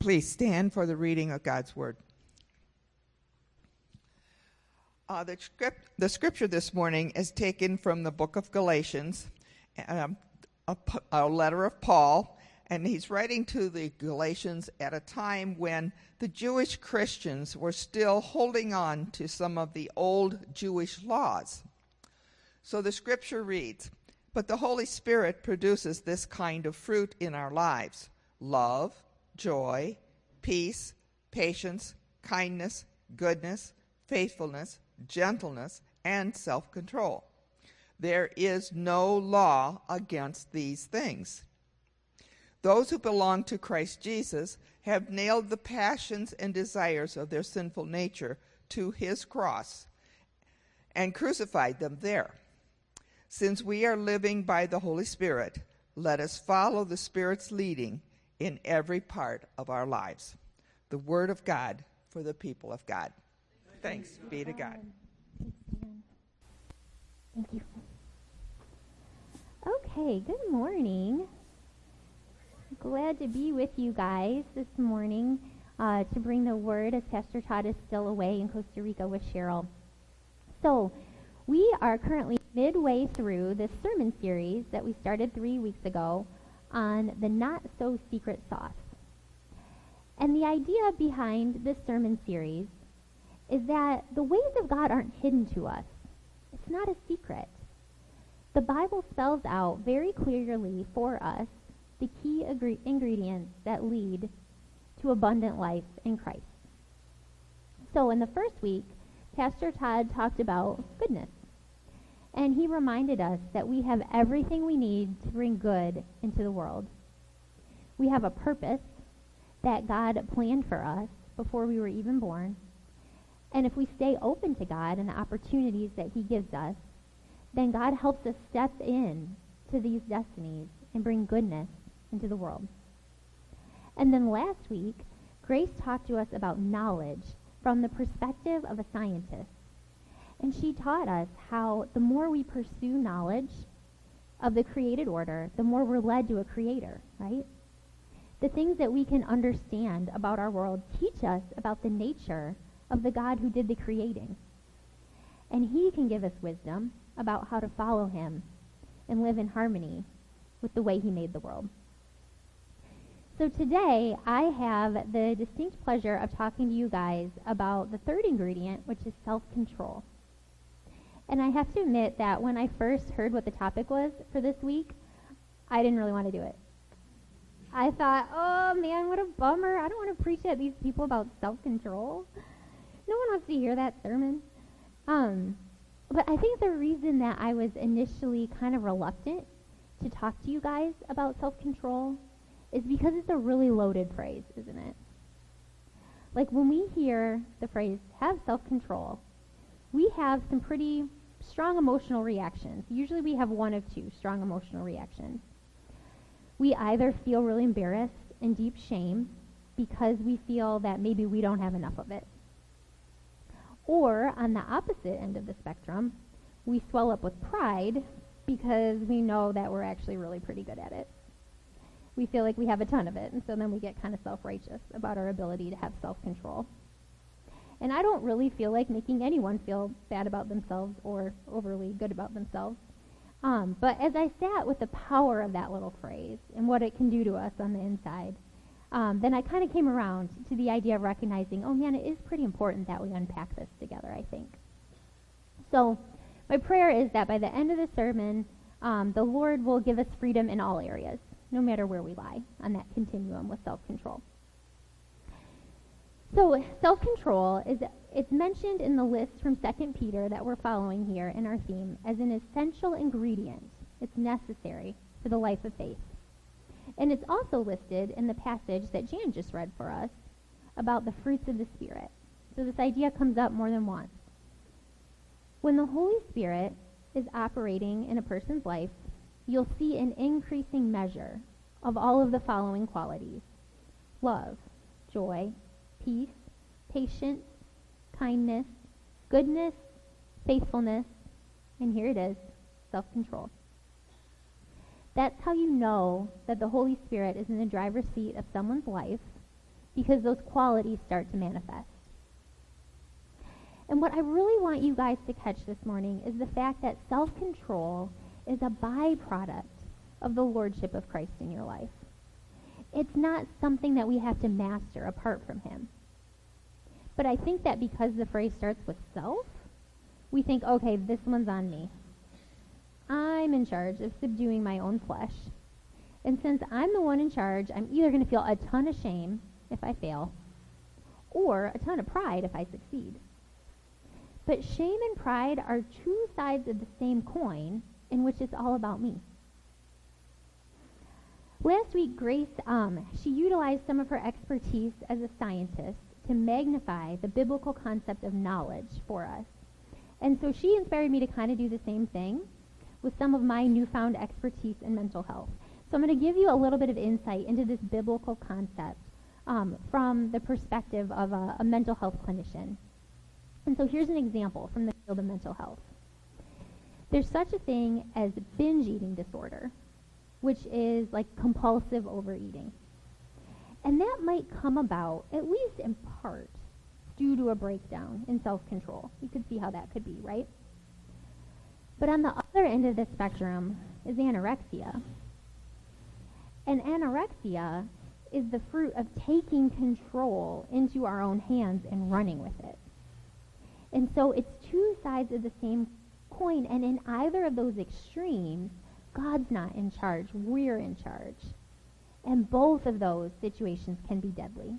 Please stand for the reading of God's Word. The scripture this morning is taken from the book of Galatians, a letter of Paul, and he's writing to the Galatians at a time when the Jewish Christians were still holding on to some of the old Jewish laws. So the scripture reads, "But the Holy Spirit produces this kind of fruit in our lives: love, joy, peace, patience, kindness, goodness, faithfulness, gentleness, and self-control. There is no law against these things. Those who belong to Christ Jesus have nailed the passions and desires of their sinful nature to his cross and crucified them there. Since we are living by the Holy Spirit, let us follow the Spirit's leading in every part of our lives." The word of God for the people of God. Thanks be to God. Thank you. Okay, good morning. Glad to be with you guys this morning to bring the word as Pastor Todd is still away in Costa Rica with Cheryl. So, we are currently midway through this sermon series that we started 3 weeks ago on the not-so-secret sauce. And the idea behind this sermon series is that the ways of God aren't hidden to us. It's not a secret. The Bible spells out very clearly for us the key ingredients that lead to abundant life in Christ. So in the first week, Pastor Todd talked about goodness. And he reminded us that we have everything we need to bring good into the world. We have a purpose that God planned for us before we were even born. And if we stay open to God and the opportunities that he gives us, then God helps us step in to these destinies and bring goodness into the world. And then last week, Grace talked to us about knowledge from the perspective of a scientist. And she taught us how the more we pursue knowledge of the created order, the more we're led to a creator, right? The things that we can understand about our world teach us about the nature of the God who did the creating. And he can give us wisdom about how to follow him and live in harmony with the way he made the world. So today, I have the distinct pleasure of talking to you guys about the third ingredient, which is self-control. And I have to admit that when I first heard what the topic was for this week, I didn't really want to do it. I thought, oh man, what a bummer. I don't want to preach at these people about self-control. No one wants to hear that sermon. But I think the reason that I was initially kind of reluctant to talk to you guys about self-control is because it's a really loaded phrase, isn't it? Like when we hear the phrase, have self-control, we have some pretty strong emotional reactions. Usually we have one of two strong emotional reactions. We either feel really embarrassed and deep shame because we feel that maybe we don't have enough of it. Or on the opposite end of the spectrum, we swell up with pride because we know that we're actually really pretty good at it. We feel like we have a ton of it, and so then we get kind of self-righteous about our ability to have self-control. And I don't really feel like making anyone feel bad about themselves or overly good about themselves. But as I sat with the power of that little phrase and what it can do to us on the inside, then I kind of came around to the idea of recognizing, oh man, it is pretty important that we unpack this together, I think. So my prayer is that by the end of the sermon, the Lord will give us freedom in all areas, no matter where we lie on that continuum with self-control. So self-control it's mentioned in the list from 2 Peter that we're following here in our theme as an essential ingredient. It's necessary for the life of faith. And it's also listed in the passage that Jan just read for us about the fruits of the Spirit. So this idea comes up more than once. When the Holy Spirit is operating in a person's life, you'll see an increasing measure of all of the following qualities: love, joy, peace, patience, kindness, goodness, faithfulness, and here it is, self-control. That's how you know that the Holy Spirit is in the driver's seat of someone's life, because those qualities start to manifest. And what I really want you guys to catch this morning is the fact that self-control is a byproduct of the lordship of Christ in your life. It's not something that we have to master apart from him. But I think that because the phrase starts with self, we think, okay, this one's on me. I'm in charge of subduing my own flesh. And since I'm the one in charge, I'm either going to feel a ton of shame if I fail, or a ton of pride if I succeed. But shame and pride are two sides of the same coin in which it's all about me. Last week, Grace, she utilized some of her expertise as a scientist to magnify the biblical concept of knowledge for us. And so she inspired me to kind of do the same thing with some of my newfound expertise in mental health. So I'm going to give you a little bit of insight into this biblical concept from the perspective of a mental health clinician. And so here's an example from the field of mental health. There's such a thing as binge eating disorder, which is like compulsive overeating. And that might come about, at least in part, due to a breakdown in self-control. You could see how that could be, right? But on the other end of the spectrum is anorexia. And anorexia is the fruit of taking control into our own hands and running with it. And so it's two sides of the same coin, and in either of those extremes, God's not in charge, we're in charge. And both of those situations can be deadly.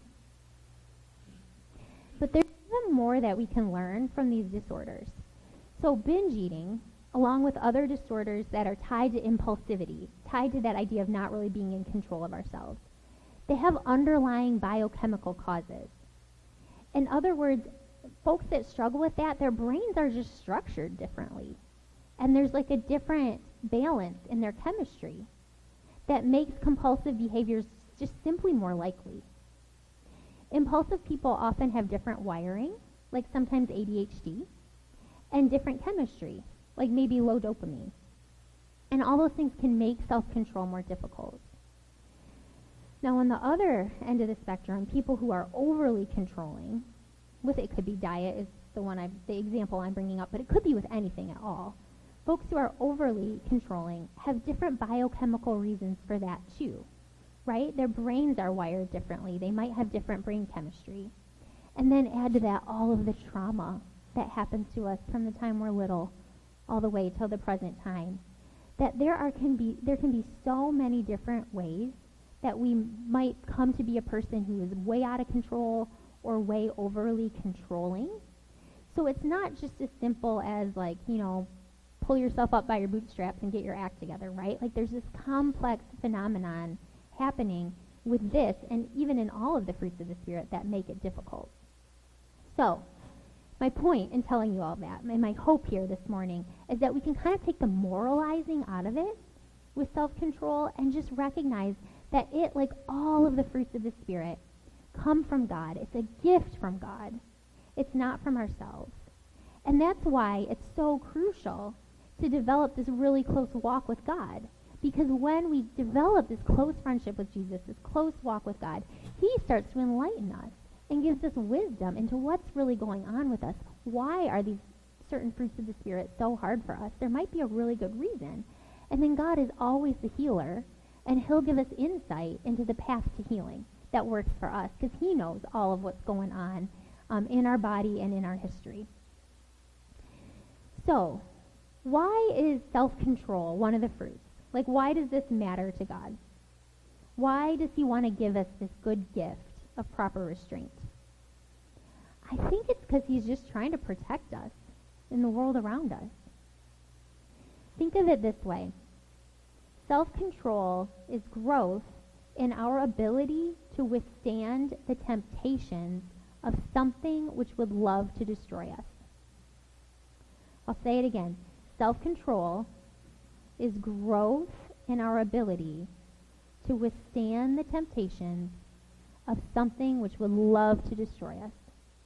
But there's even more that we can learn from these disorders. So binge eating, along with other disorders that are tied to impulsivity, tied to that idea of not really being in control of ourselves, they have underlying biochemical causes. In other words, folks that struggle with that, their brains are just structured differently. And there's like a different balance in their chemistry that makes compulsive behaviors just simply more likely. Impulsive people often have different wiring, like sometimes ADHD, and different chemistry, like maybe low dopamine. And all those things can make self-control more difficult. Now, on the other end of the spectrum, people who are overly controlling, with it could be diet is the example I'm bringing up, but it could be with anything at all. Folks who are overly controlling have different biochemical reasons for that too, right? Their brains are wired differently. They might have different brain chemistry. And then add to that all of the trauma that happens to us from the time we're little all the way till the present time. That there can be so many different ways that we might come to be a person who is way out of control or way overly controlling. So it's not just as simple as like, pull yourself up by your bootstraps and get your act together, right? Like there's this complex phenomenon happening with this and even in all of the fruits of the Spirit that make it difficult. So my point in telling you all that, and my hope here this morning, is that we can kind of take the moralizing out of it with self-control and just recognize that it, like all of the fruits of the Spirit, come from God. It's a gift from God. It's not from ourselves. And that's why it's so crucial to develop this really close walk with God. Because when we develop this close friendship with Jesus, this close walk with God, he starts to enlighten us and gives us wisdom into what's really going on with us. Why are these certain fruits of the Spirit so hard for us? There might be a really good reason. And then God is always the healer, and he'll give us insight into the path to healing that works for us, because he knows all of what's going on in our body and in our history. So, why is self-control one of the fruits? Like, why does this matter to God? Why does he want to give us this good gift of proper restraint? I think it's because he's just trying to protect us in the world around us. Think of it this way. Self-control is growth in our ability to withstand the temptations of something which would love to destroy us. I'll say it again. Self-control is growth in our ability to withstand the temptations of something which would love to destroy us.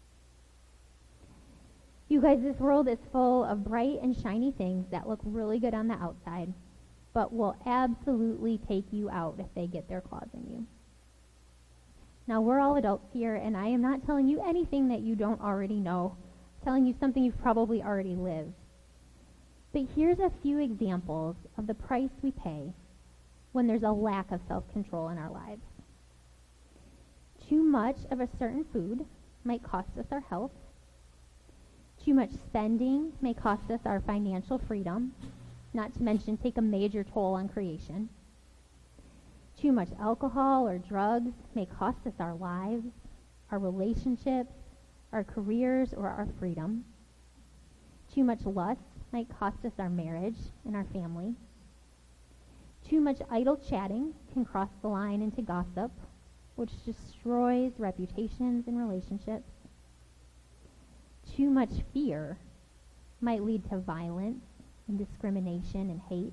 You guys, this world is full of bright and shiny things that look really good on the outside, but will absolutely take you out if they get their claws in you. Now, we're all adults here, and I am not telling you anything that you don't already know. I'm telling you something you've probably already lived. But here's a few examples of the price we pay when there's a lack of self-control in our lives. Too much of a certain food might cost us our health. Too much spending may cost us our financial freedom, not to mention take a major toll on creation. Too much alcohol or drugs may cost us our lives, our relationships, our careers, or our freedom. Too much lust might cost us our marriage and our family. Too much idle chatting can cross the line into gossip, which destroys reputations and relationships. Too much fear might lead to violence and discrimination and hate.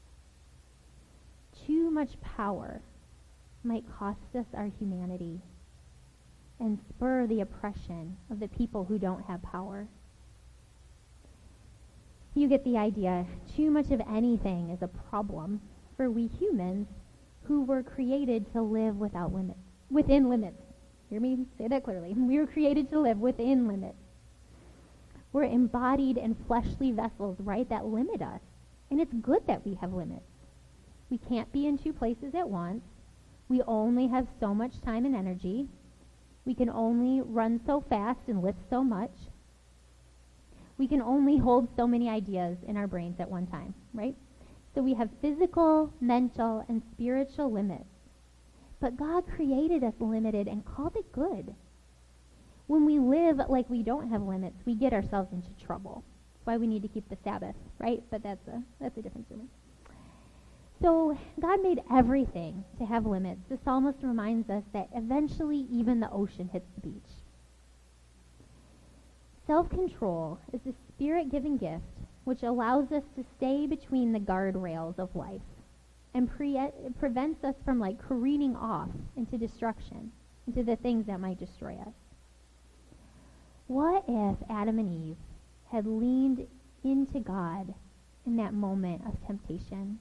Too much power might cost us our humanity and spur the oppression of the people who don't have power. You get the idea. Too much of anything is a problem for we humans who were created to live within limits. Hear me say that clearly. We were created to live within limits. We're embodied and fleshly vessels, right, that limit us. And it's good that we have limits. We can't be in two places at once. We only have so much time and energy. We can only run so fast and lift so much. We can only hold so many ideas in our brains at one time, right? So we have physical, mental, and spiritual limits. But God created us limited and called it good. When we live like we don't have limits, we get ourselves into trouble. That's why we need to keep the Sabbath, right? But that's a different sermon. So God made everything to have limits. The psalmist reminds us that eventually even the ocean hits the beach. Self-control is a spirit-given gift which allows us to stay between the guardrails of life and prevents us from careening off into destruction, into the things that might destroy us. What if Adam and Eve had leaned into God in that moment of temptation,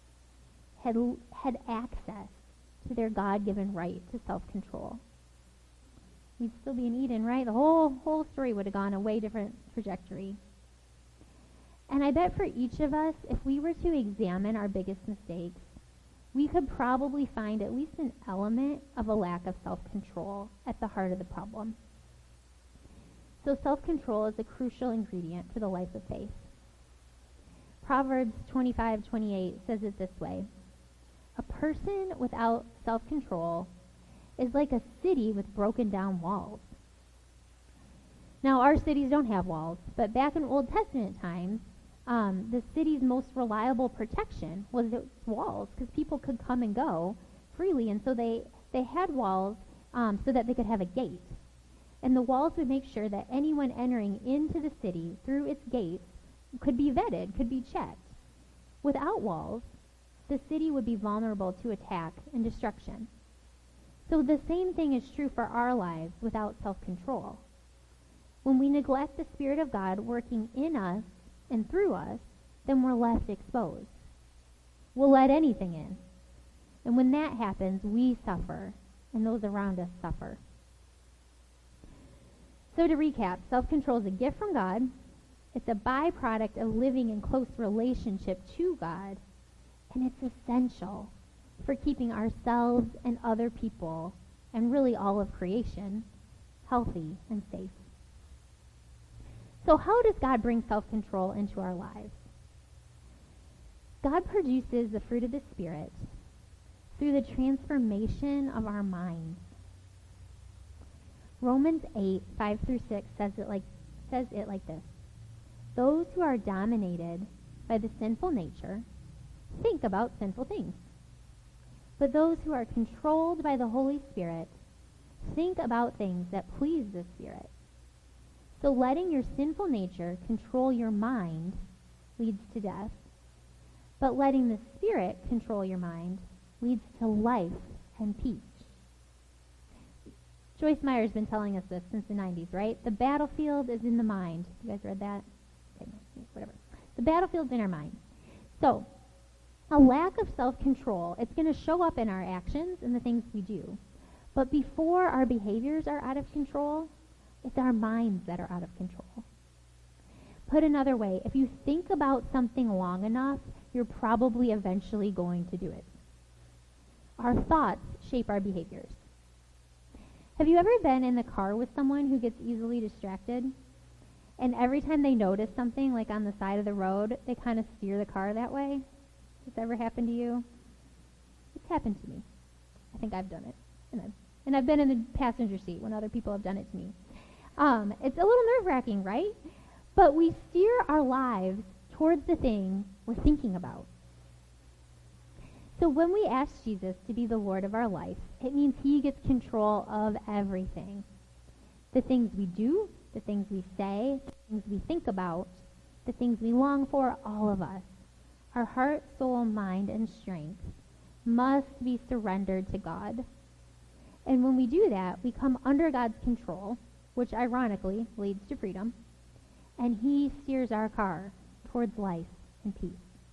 had access to their God-given right to self-control? We'd still be in Eden, right? The whole story would have gone a way different trajectory. And I bet for each of us, if we were to examine our biggest mistakes, we could probably find at least an element of a lack of self-control at the heart of the problem. So self-control is a crucial ingredient for the life of faith. Proverbs 25:28 says it this way: a person without self-control is like a city with broken down walls. Now, our cities don't have walls, but back in Old Testament times, the city's most reliable protection was its walls, because people could come and go freely, and so they had walls so that they could have a gate. And the walls would make sure that anyone entering into the city through its gates could be vetted, could be checked. Without walls, the city would be vulnerable to attack and destruction. So the same thing is true for our lives without self-control. When we neglect the Spirit of God working in us and through us, then we're left exposed. We'll let anything in. And when that happens, we suffer, and those around us suffer. So to recap, self-control is a gift from God. It's a byproduct of living in close relationship to God. And it's essential for keeping ourselves and other people, and really all of creation, healthy and safe. So how does God bring self-control into our lives? God produces the fruit of the Spirit through the transformation of our minds. Romans 8:5-6 says it like this: those who are dominated by the sinful nature think about sinful things. But those who are controlled by the Holy Spirit think about things that please the Spirit. So letting your sinful nature control your mind leads to death, but letting the Spirit control your mind leads to life and peace. Joyce Meyer's been telling us this since the 90s, right? The battlefield is in the mind. You guys read that? Okay, whatever. The battlefield's in our mind. So, a lack of self-control, it's going to show up in our actions and the things we do. But before our behaviors are out of control, it's our minds that are out of control. Put another way, if you think about something long enough, you're probably eventually going to do it. Our thoughts shape our behaviors. Have you ever been in the car with someone who gets easily distracted? And every time they notice something, like on the side of the road, they kind of steer the car that way? Has this ever happened to you? It's happened to me. I think I've done it. And I've been in the passenger seat when other people have done it to me. It's a little nerve-wracking, right? But we steer our lives towards the thing we're thinking about. So when we ask Jesus to be the Lord of our life, it means he gets control of everything. The things we do, the things we say, the things we think about, the things we long for, all of us, our heart, soul, mind, and strength must be surrendered to God. And when we do that, we come under God's control, which ironically leads to freedom, and he steers our car towards life and peace.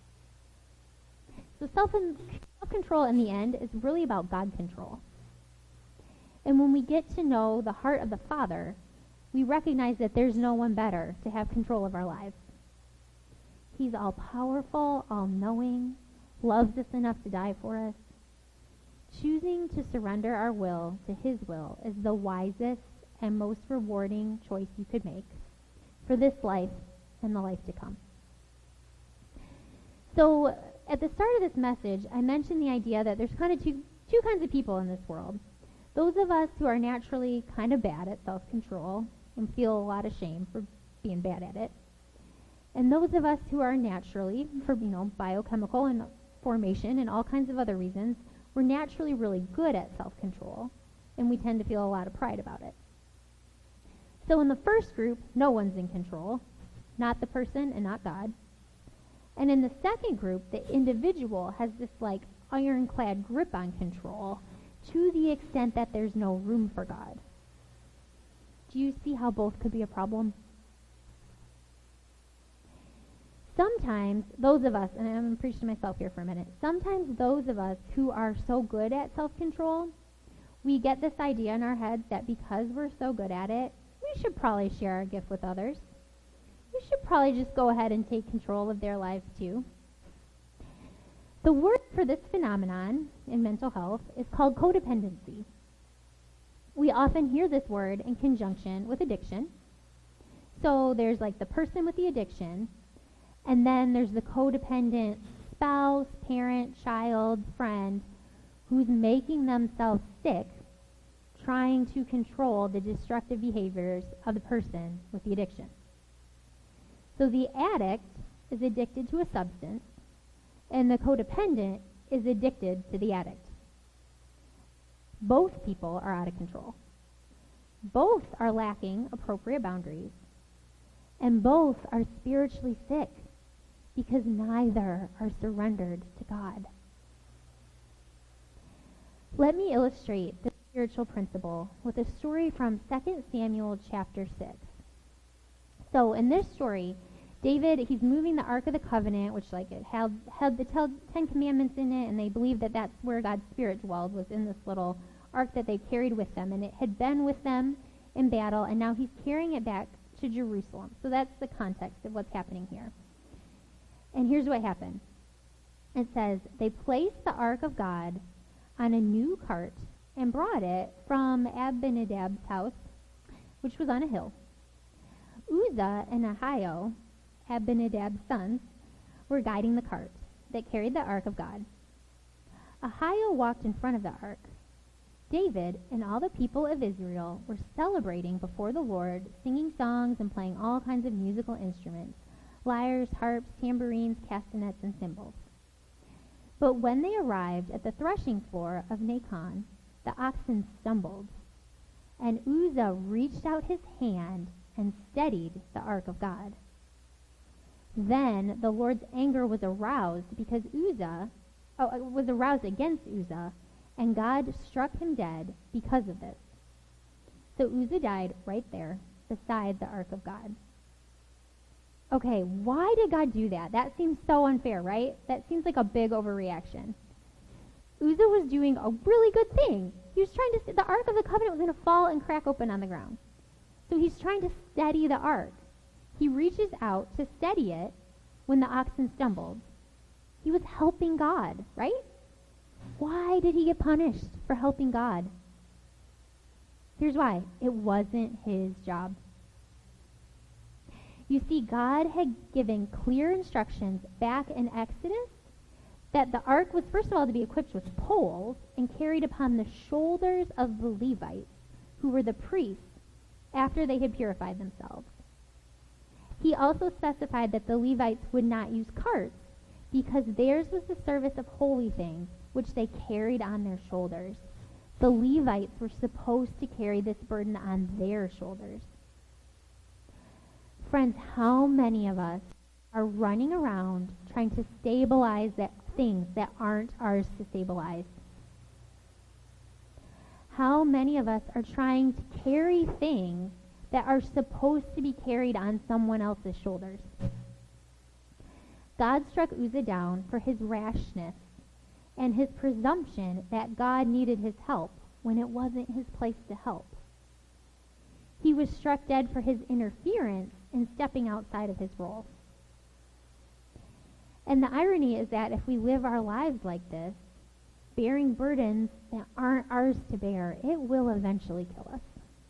So self-control in the end is really about God control. And when we get to know the heart of the Father, we recognize that there's no one better to have control of our lives. He's all-powerful, all-knowing, loves us enough to die for us. Choosing to surrender our will to his will is the wisest and most rewarding choice you could make for this life and the life to come. So at the start of this message, I mentioned the idea that there's kind of two kinds of people in this world. Those of us who are naturally kind of bad at self-control and feel a lot of shame for being bad at it. And those of us who are naturally, for biochemical and formation and all kinds of other reasons, we're naturally really good at self-control, and we tend to feel a lot of pride about it. So in the first group, no one's in control, not the person and not God. And in the second group, the individual has this ironclad grip on control to the extent that there's no room for God. Do you see how both could be a problem? Sometimes those of us, and I'm going to preach to myself here for a minute, sometimes those of us who are so good at self-control, we get this idea in our heads that because we're so good at it, we should probably share our gift with others. We should probably just go ahead and take control of their lives too. The word for this phenomenon in mental health is called codependency. We often hear this word in conjunction with addiction. So there's the person with the addiction, and then there's the codependent spouse, parent, child, friend who's making themselves sick trying to control the destructive behaviors of the person with the addiction. So the addict is addicted to a substance, and the codependent is addicted to the addict. Both people are out of control. Both are lacking appropriate boundaries, and both are spiritually sick because neither are surrendered to God. Let me illustrate this spiritual principle with a story from 2 Samuel chapter 6. So in this story, David, he's moving the Ark of the Covenant, which it had the Ten Commandments in it, and they believed that that's where God's Spirit dwelled, was in this little ark that they carried with them, and it had been with them in battle, and now he's carrying it back to Jerusalem. So that's the context of what's happening here. And here's what happened. It says, they placed the Ark of God on a new cart and brought it from Abinadab's house, which was on a hill. Uzzah and Ahio, Abinadab's sons, were guiding the cart that carried the Ark of God. Ahio walked in front of the Ark. David and all the people of Israel were celebrating before the Lord, singing songs and playing all kinds of musical instruments, lyres, harps, tambourines, castanets, and cymbals. But when they arrived at the threshing floor of Nacon, the oxen stumbled, and Uzzah reached out his hand and steadied the Ark of God. Then the Lord's anger was aroused against Uzzah, and God struck him dead because of this. So Uzzah died right there beside the Ark of God. Okay, why did God do that? That seems so unfair, right? That seems like a big overreaction. Uzzah was doing a really good thing. He was trying to, the Ark of the Covenant was going to fall and crack open on the ground. So he's trying to steady the ark. He reaches out to steady it when the oxen stumbled. He was helping God, right? Why did he get punished for helping God? Here's why. It wasn't his job. You see, God had given clear instructions back in Exodus that the ark was, first of all, to be equipped with poles and carried upon the shoulders of the Levites, who were the priests, after they had purified themselves. He also specified that the Levites would not use carts because theirs was the service of holy things, which they carried on their shoulders. The Levites were supposed to carry this burden on their shoulders. Friends, how many of us are running around trying to stabilize things that aren't ours to stabilize? How many of us are trying to carry things that are supposed to be carried on someone else's shoulders? God struck Uzzah down for his rashness and his presumption that God needed his help when it wasn't his place to help. He was struck dead for his interference in stepping outside of his role. And the irony is that if we live our lives like this, bearing burdens that aren't ours to bear, it will eventually kill us.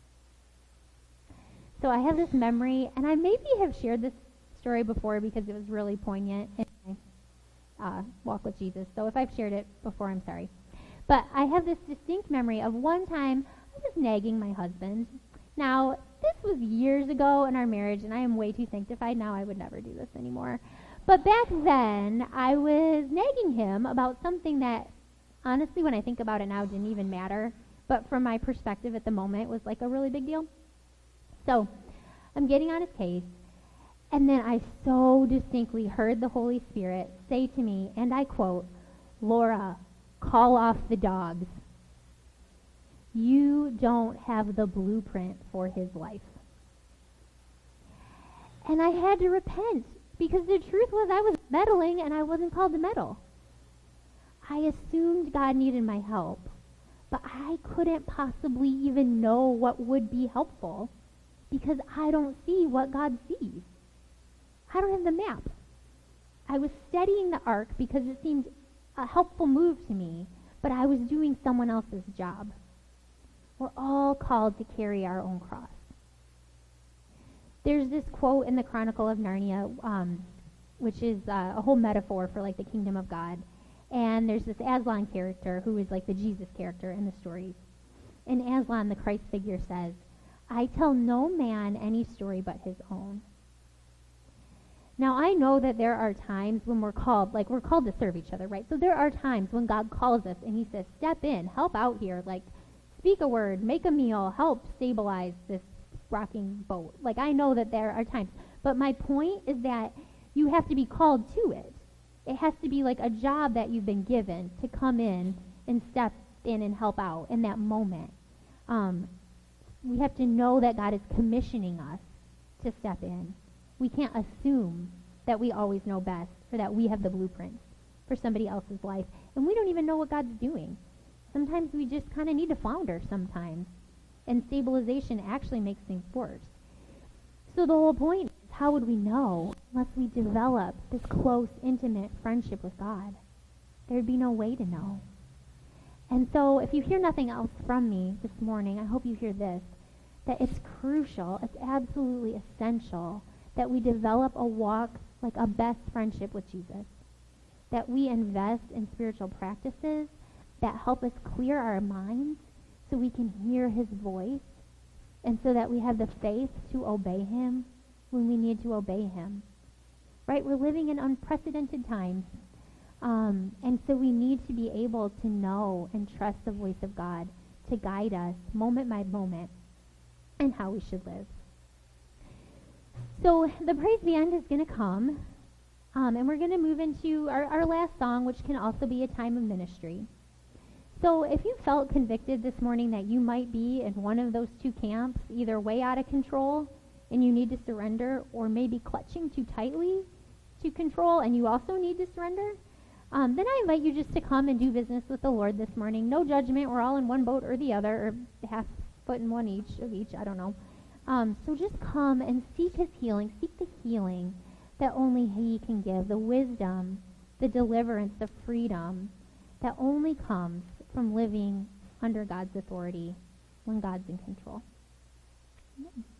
So I have this memory, and I maybe have shared this story before because it was really poignant in my walk with Jesus. So if I've shared it before, I'm sorry. But I have this distinct memory of one time I was nagging my husband. Now, this was years ago in our marriage, and I am way too sanctified now. I would never do this anymore. But back then, I was nagging him about something that, honestly, when I think about it now, didn't even matter. But from my perspective at the moment, was like a really big deal. So I'm getting on his case, and then I so distinctly heard the Holy Spirit say to me, and I quote, "Laura, call off the dogs. You don't have the blueprint for his life." And I had to repent, because the truth was I was meddling and I wasn't called to meddle. I assumed God needed my help, but I couldn't possibly even know what would be helpful because I don't see what God sees. I don't have the map. I was steadying the ark because it seemed a helpful move to me, but I was doing someone else's job. We're all called to carry our own cross. There's this quote in the Chronicle of Narnia, which is a whole metaphor for like the kingdom of God. And there's this Aslan character who is like the Jesus character in the stories. And Aslan, the Christ figure, says, "I tell no man any story but his own." Now, I know that there are times when we're called to serve each other, right? So there are times when God calls us and he says, step in, help out here, like speak a word, make a meal, help stabilize this rocking boat. Like, I know that there are times. But my point is that you have to be called to it. It has to be like a job that you've been given to come in and step in and help out in that moment. We have to know that God is commissioning us to step in. We can't assume that we always know best or that we have the blueprints for somebody else's life. And we don't even know what God's doing. Sometimes we just kind of need to flounder sometimes. And stabilization actually makes things worse. So the whole point is, how would we know unless we develop this close, intimate friendship with God? There'd be no way to know. And so if you hear nothing else from me this morning, I hope you hear this, that it's crucial, it's absolutely essential that we develop a walk, like a best friendship with Jesus. That we invest in spiritual practices that help us clear our minds so we can hear his voice, and so that we have the faith to obey him when we need to obey him. Right? We're living in unprecedented times, and so we need to be able to know and trust the voice of God to guide us moment by moment in how we should live. So the praise band is going to come, and we're going to move into our last song, which can also be a time of ministry. So if you felt convicted this morning that you might be in one of those two camps, either way out of control and you need to surrender, or maybe clutching too tightly to control and you also need to surrender, then I invite you just to come and do business with the Lord this morning. No judgment. We're all in one boat or the other, or half foot in one of each. I don't know. So just come and seek his healing. Seek the healing that only he can give, the wisdom, the deliverance, the freedom that only comes from living under God's authority when God's in control. Amen.